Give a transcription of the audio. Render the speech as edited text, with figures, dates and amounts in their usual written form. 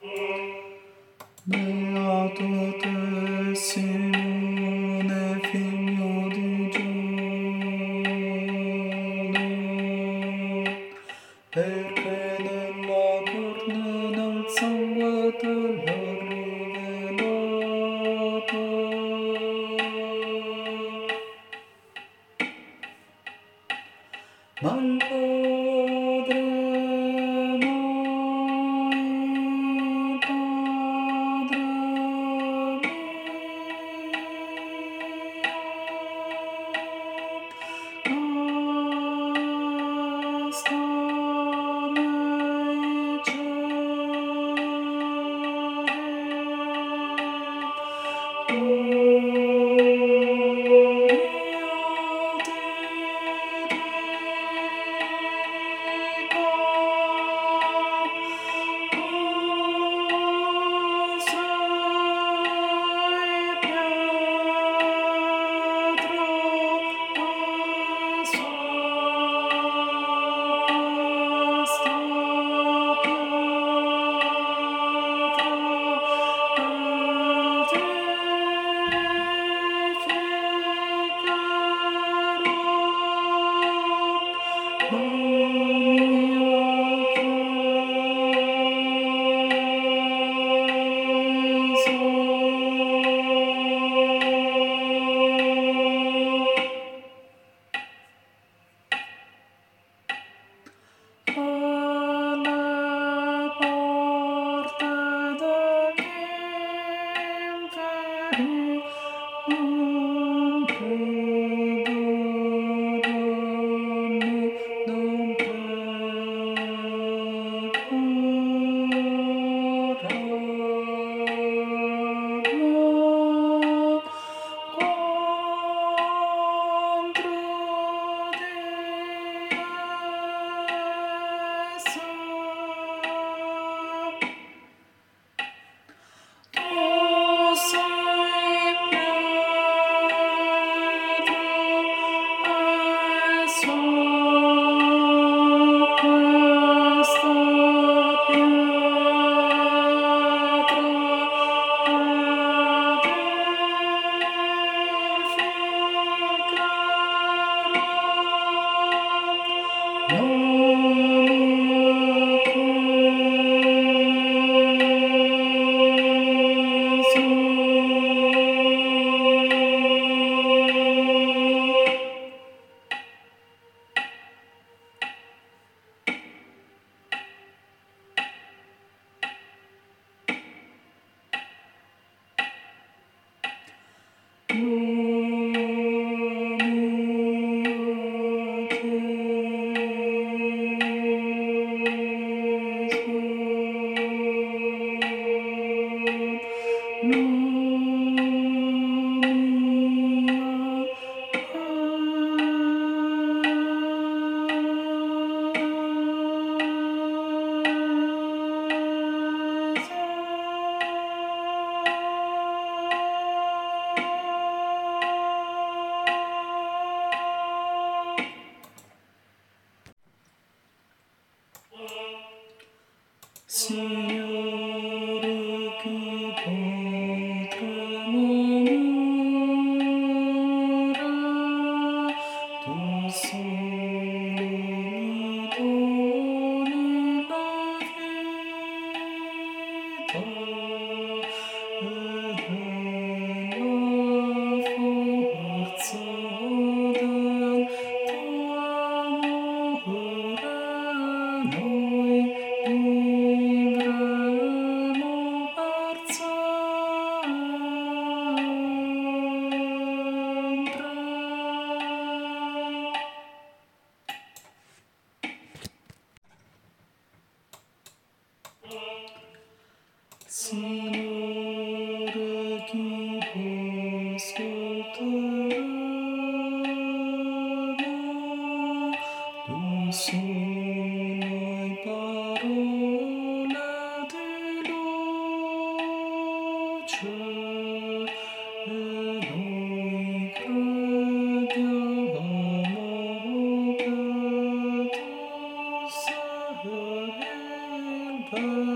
Beato te, Simone, figlio di Giona, perché nella carne e nel sangue te l'ha rivelata. Ma il Padre, sta nei Signore, chi potremo amare? Tu solo mi doni la vita ed è la forza del tuo amore. Noi vivremo per sempre. Signore, chi può ascoltare? Tu solo hai parole di luce e noi crediamo che tu sei il